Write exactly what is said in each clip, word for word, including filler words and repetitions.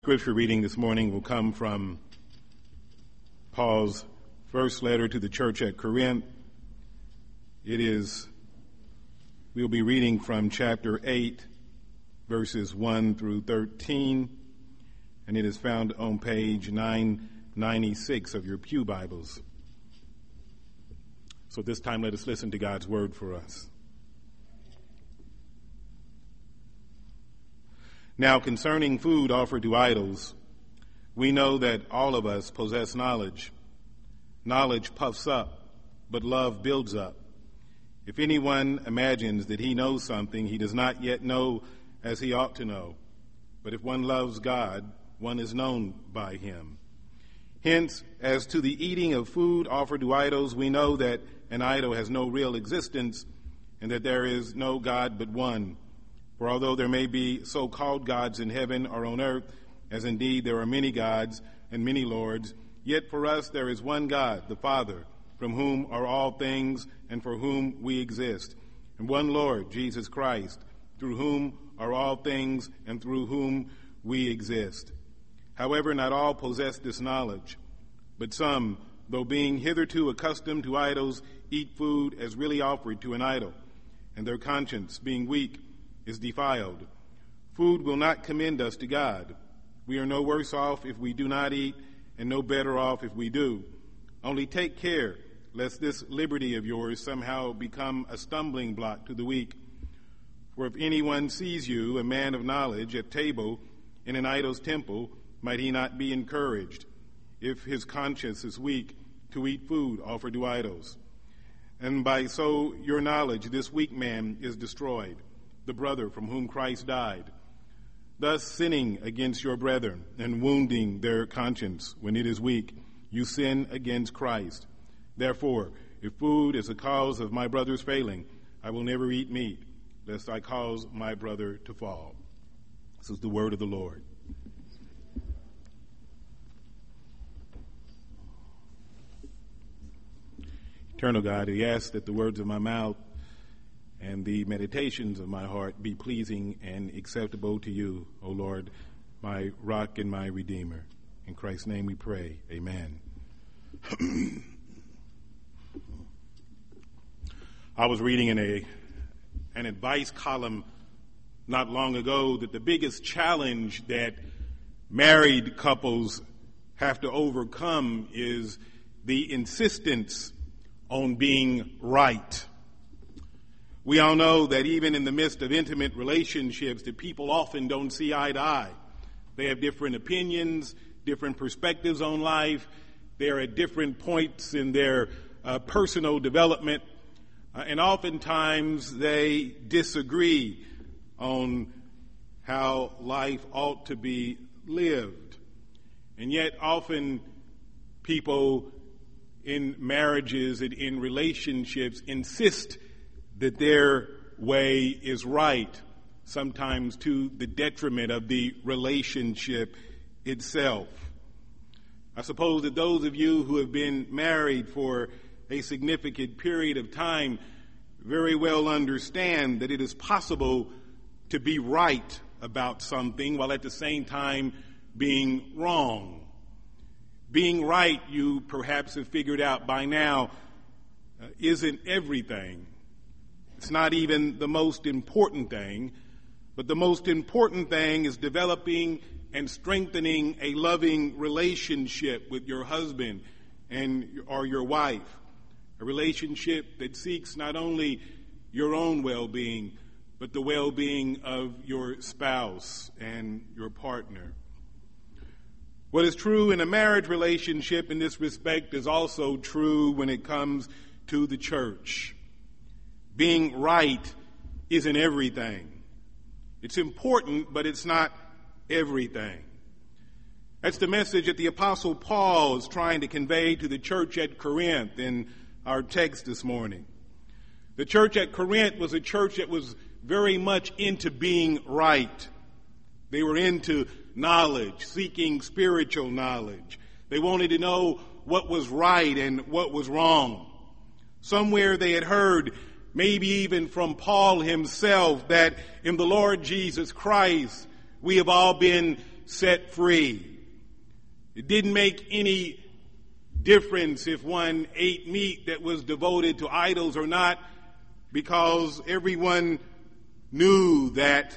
Scripture reading this morning will come from Paul's first letter to the church at Corinth. It is, we'll be reading from chapter eight, verses one through thirteen, and it is found on page nine ninety-six of your pew Bibles. So this time let us listen to God's word for us. Now, concerning food offered to idols, we know that all of us possess knowledge. Knowledge puffs up, but love builds up. If anyone imagines that he knows something, he does not yet know as he ought to know. But if one loves God, one is known by him. Hence, as to the eating of food offered to idols, we know that an idol has no real existence and that there is no God but one. For although there may be so-called gods in heaven or on earth, as indeed there are many gods and many lords, yet for us there is one God, the Father, from whom are all things and for whom we exist, and one Lord, Jesus Christ, through whom are all things and through whom we exist. However, not all possess this knowledge, but some, though being hitherto accustomed to idols, eat food as really offered to an idol, and their conscience, being weak, is defiled. Food will not commend us to God. We are no worse off if we do not eat, and no better off if we do. Only take care lest this liberty of yours somehow become a stumbling block to the weak. For if anyone sees you, a man of knowledge, at table in an idol's temple, might he not be encouraged, if his conscience is weak, to eat food offered to idols? And by so your knowledge, this weak man is destroyed, the brother from whom Christ died, thus sinning against your brethren and wounding their conscience when it is weak, you sin against Christ. Therefore, if food is a cause of my brother's failing, I will never eat meat, lest I cause my brother to fall. This is the word of the Lord. Eternal God, we ask that the words of my mouth and the meditations of my heart be pleasing and acceptable to you, O Lord, my rock and my redeemer. In Christ's name we pray. Amen. I was reading in a an advice column not long ago that the biggest challenge that married couples have to overcome is the insistence on being right. We all know that even in the midst of intimate relationships, that people often don't see eye to eye. They have different opinions, different perspectives on life. They're at different points in their uh, personal development. Uh, and oftentimes they disagree on how life ought to be lived. And yet often people in marriages and in relationships insist that their way is right, sometimes to the detriment of the relationship itself. I suppose that those of you who have been married for a significant period of time very well understand that it is possible to be right about something while at the same time being wrong. Being right, you perhaps have figured out by now, uh, isn't everything. It's not even the most important thing, but the most important thing is developing and strengthening a loving relationship with your husband and or your wife, a relationship that seeks not only your own well-being, but the well-being of your spouse and your partner. What is true in a marriage relationship in this respect is also true when it comes to the church. Being right isn't everything. It's important, but it's not everything. That's the message that the Apostle Paul is trying to convey to the church at Corinth in our text this morning. The church at Corinth was a church that was very much into being right. They were into knowledge, seeking spiritual knowledge. They wanted to know what was right and what was wrong. Somewhere they had heard, maybe even from Paul himself, that in the Lord Jesus Christ we have all been set free. It didn't make any difference if one ate meat that was devoted to idols or not, because everyone knew that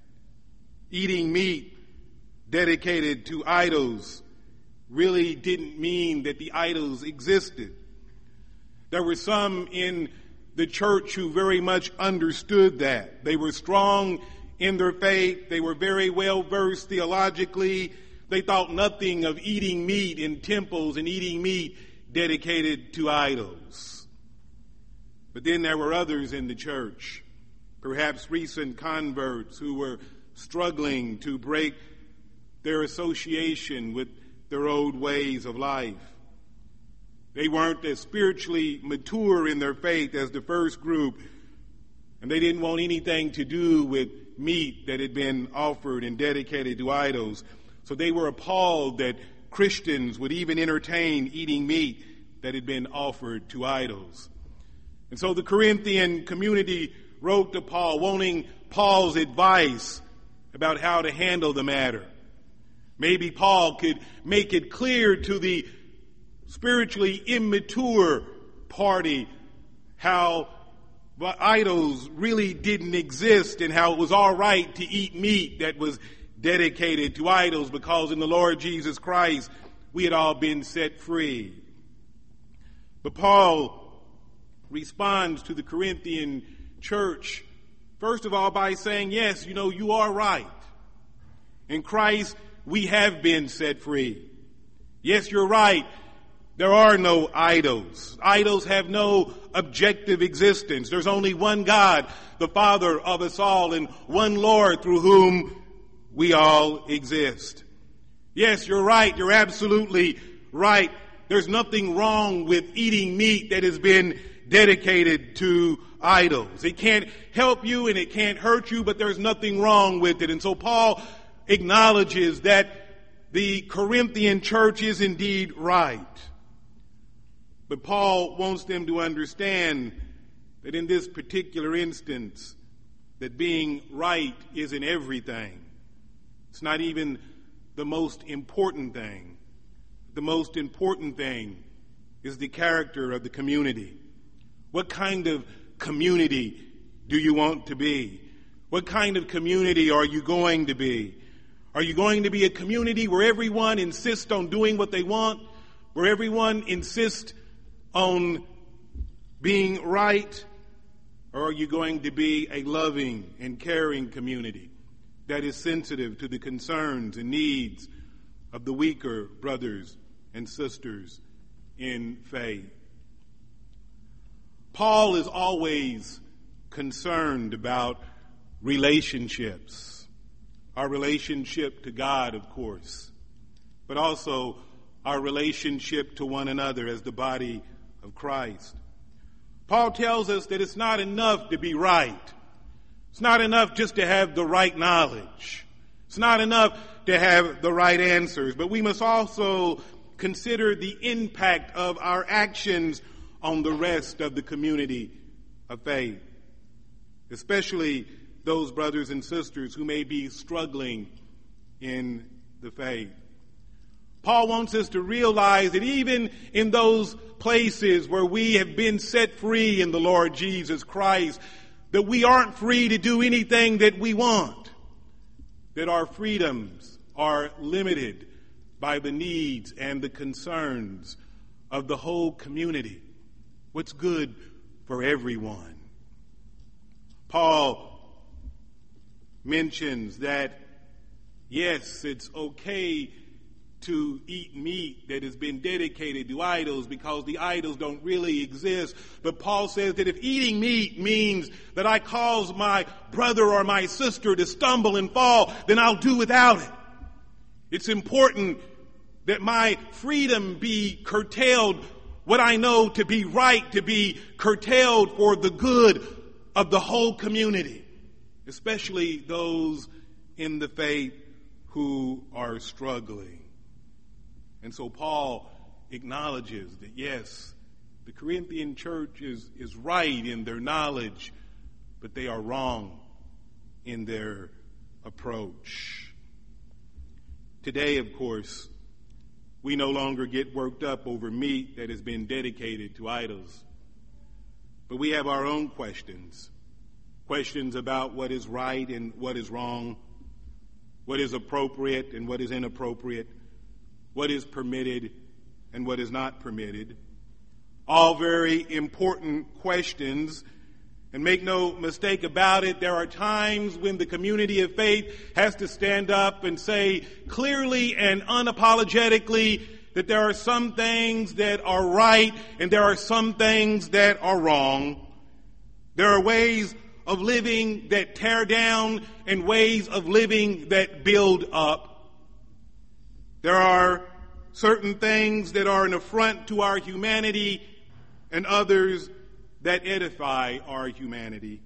eating meat dedicated to idols really didn't mean that the idols existed. There were some in the church who very much understood that. They were strong in their faith. They were very well versed theologically. They thought nothing of eating meat in temples and eating meat dedicated to idols. But then there were others in the church, perhaps recent converts, who were struggling to break their association with their old ways of life. They weren't as spiritually mature in their faith as the first group, and they didn't want anything to do with meat that had been offered and dedicated to idols. So they were appalled that Christians would even entertain eating meat that had been offered to idols. And so the Corinthian community wrote to Paul, wanting Paul's advice about how to handle the matter. Maybe Paul could make it clear to the spiritually immature party how idols really didn't exist and how it was all right to eat meat that was dedicated to idols, because in the Lord Jesus Christ we had all been set free. But Paul responds to the Corinthian church, first of all, by saying, yes, you know, you are right. In Christ we have been set free. Yes, you're right. There are no idols. Idols have no objective existence. There's only one God, the Father of us all, and one Lord through whom we all exist. Yes, you're right. You're absolutely right. There's nothing wrong with eating meat that has been dedicated to idols. It can't help you and it can't hurt you, but there's nothing wrong with it. And so Paul acknowledges that the Corinthian church is indeed right. But Paul wants them to understand that in this particular instance, that being right isn't everything. It's not even the most important thing. The most important thing is the character of the community. What kind of community do you want to be? What kind of community are you going to be? Are you going to be a community where everyone insists on doing what they want, where everyone insists on being right? Or are you going to be a loving and caring community that is sensitive to the concerns and needs of the weaker brothers and sisters in faith? Paul is always concerned about relationships. Our relationship to God, of course, but also our relationship to one another as the body of Christ. Paul tells us that it's not enough to be right. It's not enough just to have the right knowledge. It's not enough to have the right answers, but we must also consider the impact of our actions on the rest of the community of faith, especially those brothers and sisters who may be struggling in the faith. Paul wants us to realize that even in those places where we have been set free in the Lord Jesus Christ, that we aren't free to do anything that we want, that our freedoms are limited by the needs and the concerns of the whole community. What's good for everyone. Paul mentions that, yes, it's okay to eat meat that has been dedicated to idols because the idols don't really exist. But Paul says that if eating meat means that I cause my brother or my sister to stumble and fall, then I'll do without it. It's important that my freedom be curtailed, what I know to be right, to be curtailed for the good of the whole community, especially those in the faith who are struggling. And so Paul acknowledges that, yes, the Corinthian church is, is right in their knowledge, but they are wrong in their approach. Today, of course, we no longer get worked up over meat that has been dedicated to idols. But we have our own questions, questions about what is right and what is wrong, what is appropriate and what is inappropriate, what is permitted and what is not permitted. All very important questions. And make no mistake about it, there are times when the community of faith has to stand up and say clearly and unapologetically that there are some things that are right and there are some things that are wrong. There are ways of living that tear down and ways of living that build up. There are certain things that are an affront to our humanity and others that edify our humanity.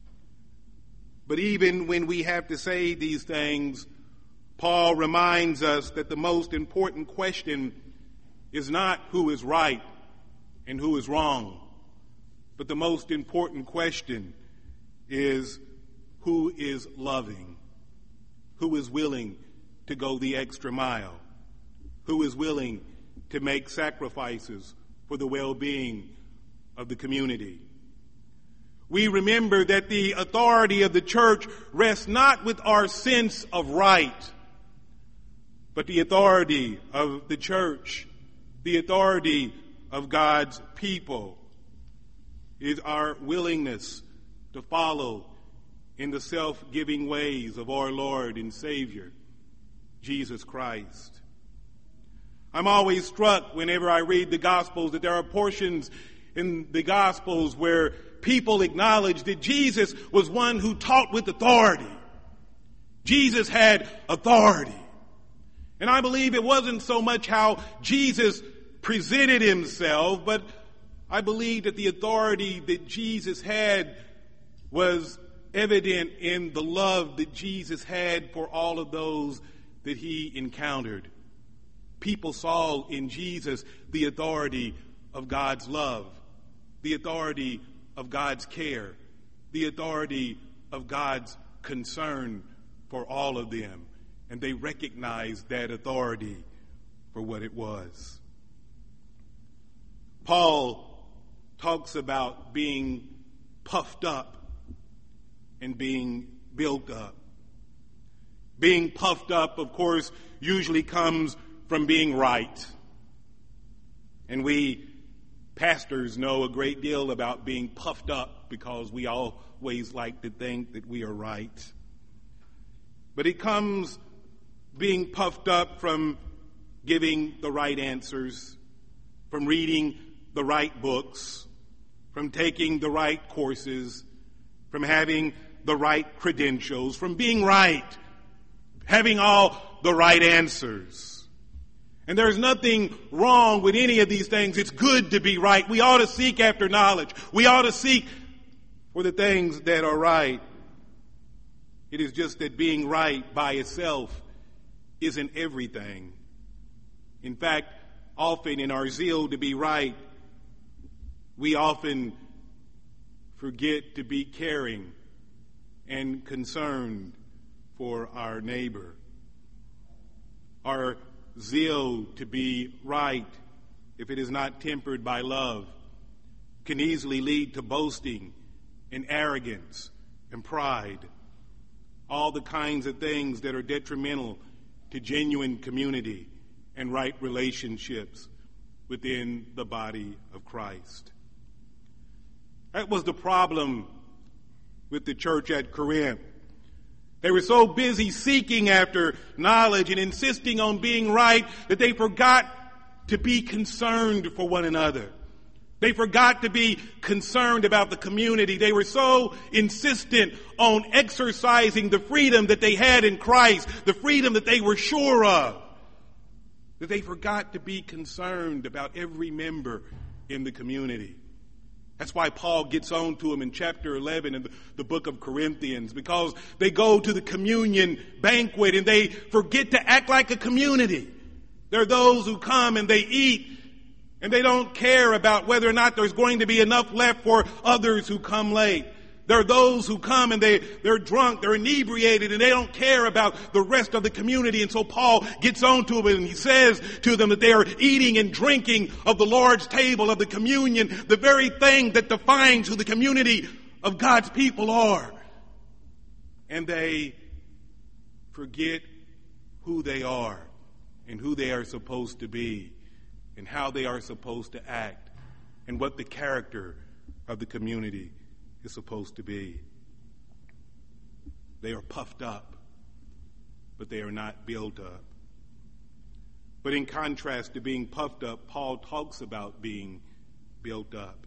But even when we have to say these things, Paul reminds us that the most important question is not who is right and who is wrong, but the most important question is who is loving, who is willing to go the extra mile, who is willing to make sacrifices for the well-being of the community. We remember that the authority of the church rests not with our sense of right, but the authority of the church, the authority of God's people, is our willingness to follow in the self-giving ways of our Lord and Savior, Jesus Christ. I'm always struck whenever I read the Gospels that there are portions in the Gospels where people acknowledge that Jesus was one who taught with authority. Jesus had authority. And I believe it wasn't so much how Jesus presented himself, but I believe that the authority that Jesus had was evident in the love that Jesus had for all of those that he encountered. People saw in Jesus the authority of God's love, the authority of God's care, the authority of God's concern for all of them. And they recognized that authority for what it was. Paul talks about being puffed up and being built up. Being puffed up, of course, usually comes from being right. And we pastors know a great deal about being puffed up because we always like to think that we are right. But it comes being puffed up from giving the right answers, from reading the right books, from taking the right courses, from having the right credentials, from being right, having all the right answers. And there's nothing wrong with any of these things. It's good to be right. We ought to seek after knowledge. We ought to seek for the things that are right. It is just that being right by itself isn't everything. In fact, often in our zeal to be right, we often forget to be caring and concerned for our neighbor. Our zeal to be right, if it is not tempered by love, can easily lead to boasting and arrogance and pride. All the kinds of things that are detrimental to genuine community and right relationships within the body of Christ. That was the problem with the church at Corinth. They were so busy seeking after knowledge and insisting on being right that they forgot to be concerned for one another. They forgot to be concerned about the community. They were so insistent on exercising the freedom that they had in Christ, the freedom that they were sure of, that they forgot to be concerned about every member in the community. That's why Paul gets on to them in chapter eleven in the, the book of Corinthians, because they go to the communion banquet and they forget to act like a community. There are those who come and they eat and they don't care about whether or not there's going to be enough left for others who come late. There are those who come and they, they're drunk, they're inebriated, and they don't care about the rest of the community. And so Paul gets on to them and he says to them that they are eating and drinking of the Lord's table, of the communion, the very thing that defines who the community of God's people are. And they forget who they are and who they are supposed to be and how they are supposed to act and what the character of the community is supposed to be. They are puffed up, but they are not built up. But in contrast to being puffed up, Paul talks about being built up.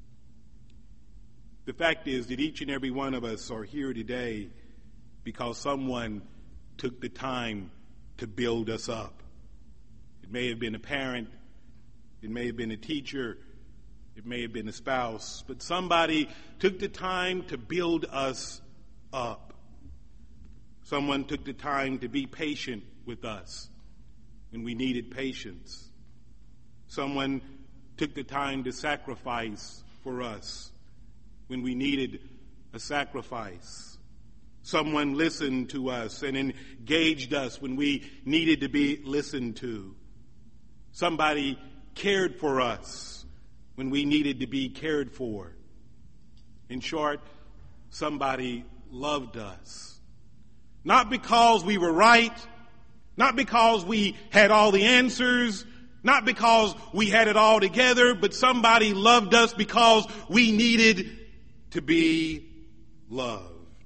The fact is that each and every one of us are here today because someone took the time to build us up. It may have been a parent, it may have been a teacher, it may have been a spouse, but somebody took the time to build us up. Someone took the time to be patient with us when we needed patience. Someone took the time to sacrifice for us when we needed a sacrifice. Someone listened to us and engaged us when we needed to be listened to. Somebody cared for us when we needed to be cared for. In short, somebody loved us. Not because we were right, not because we had all the answers, not because we had it all together, but somebody loved us because we needed to be loved.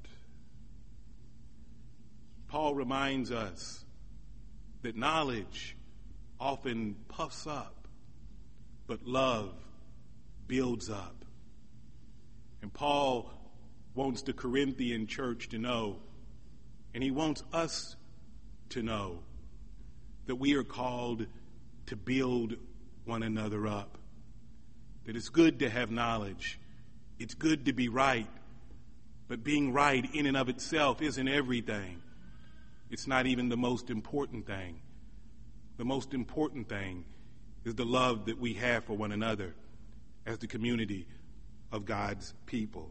Paul reminds us that knowledge often puffs up, but love builds up. And Paul wants the Corinthian church to know, and he wants us to know, that we are called to build one another up. That it's good to have knowledge. It's good to be right. But being right in and of itself isn't everything. It's not even the most important thing. The most important thing is the love that we have for one another as the community of God's people.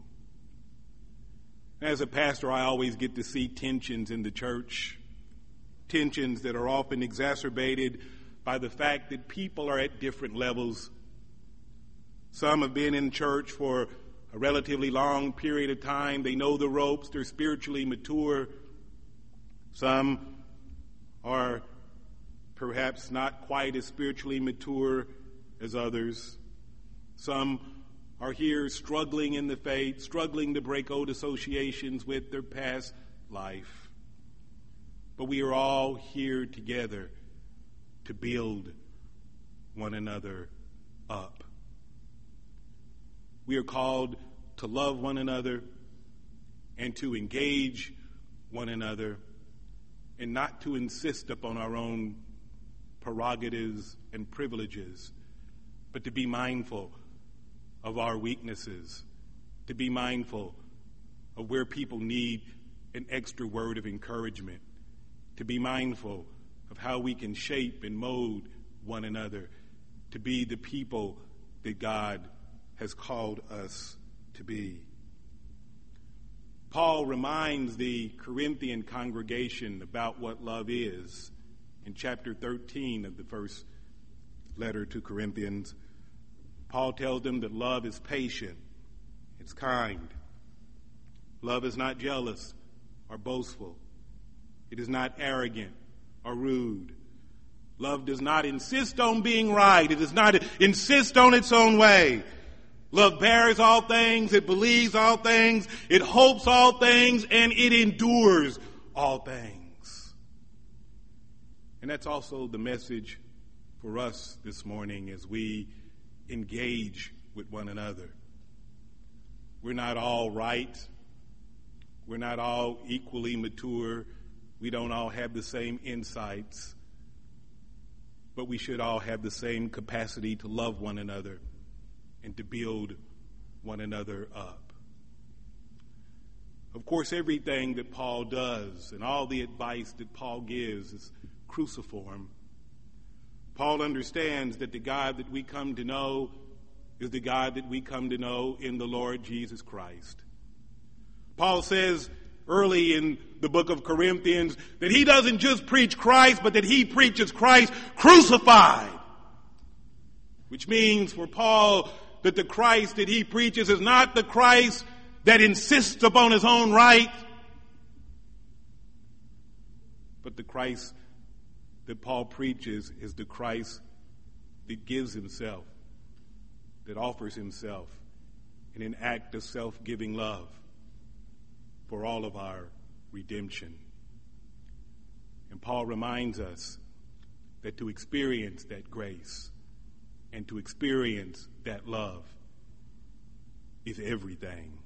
As a pastor, I always get to see tensions in the church, tensions that are often exacerbated by the fact that people are at different levels. Some have been in church for a relatively long period of time. They know the ropes. They're spiritually mature. Some are perhaps not quite as spiritually mature as others. Some are here struggling in the faith, struggling to break old associations with their past life. But we are all here together to build one another up. We are called to love one another and to engage one another and not to insist upon our own prerogatives and privileges, but to be mindful of our weaknesses, to be mindful of where people need an extra word of encouragement, to be mindful of how we can shape and mold one another to be the people that God has called us to be. Paul reminds the Corinthian congregation about what love is in chapter thirteen of the first letter to Corinthians. Paul tells them that love is patient, it's kind. Love is not jealous or boastful. It is not arrogant or rude. Love does not insist on being right. It does not insist on its own way. Love bears all things, it believes all things, it hopes all things, and it endures all things. And that's also the message for us this morning as we engage with one another. We're not all right. We're not all equally mature. We don't all have the same insights. But we should all have the same capacity to love one another and to build one another up. Of course, everything that Paul does and all the advice that Paul gives is cruciform. Paul understands that the God that we come to know is the God that we come to know in the Lord Jesus Christ. Paul says early in the book of Corinthians that he doesn't just preach Christ, but that he preaches Christ crucified. Which means for Paul that the Christ that he preaches is not the Christ that insists upon his own right, but the Christ that Paul preaches is the Christ that gives himself, that offers himself in an act of self-giving love for all of our redemption. And Paul reminds us that to experience that grace and to experience that love is everything.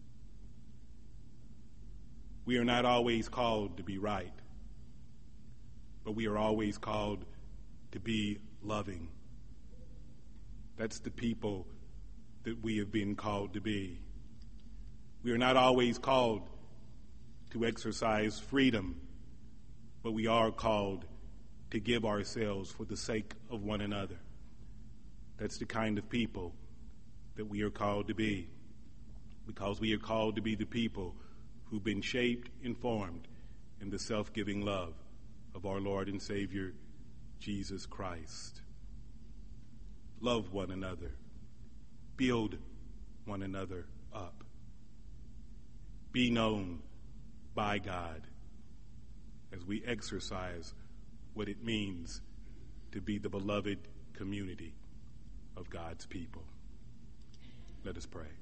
We are not always called to be right, but we are always called to be loving. That's the people that we have been called to be. We are not always called to exercise freedom, but we are called to give ourselves for the sake of one another. That's the kind of people that we are called to be, because we are called to be the people who've been shaped and formed in the self-giving love of our Lord and Savior, Jesus Christ. Love one another. Build one another up. Be known by God as we exercise what it means to be the beloved community of God's people. Let us pray.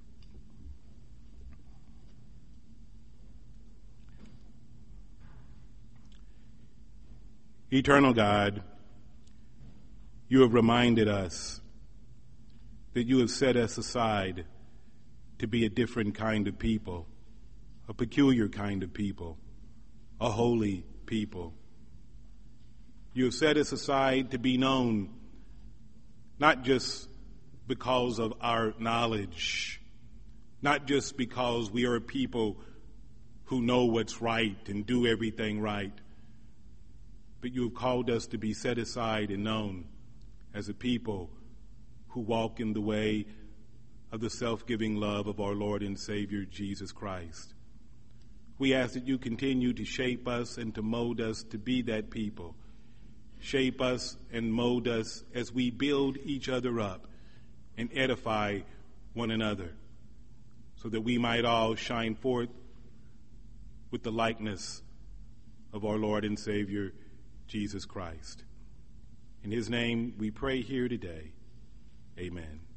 Eternal God, you have reminded us that you have set us aside to be a different kind of people, a peculiar kind of people, a holy people. You have set us aside to be known not just because of our knowledge, not just because we are a people who know what's right and do everything right, but you have called us to be set aside and known as a people who walk in the way of the self-giving love of our Lord and Savior, Jesus Christ. We ask that you continue to shape us and to mold us to be that people. Shape us and mold us as we build each other up and edify one another, so that we might all shine forth with the likeness of our Lord and Savior, Jesus Christ. In his name we pray here today. Amen.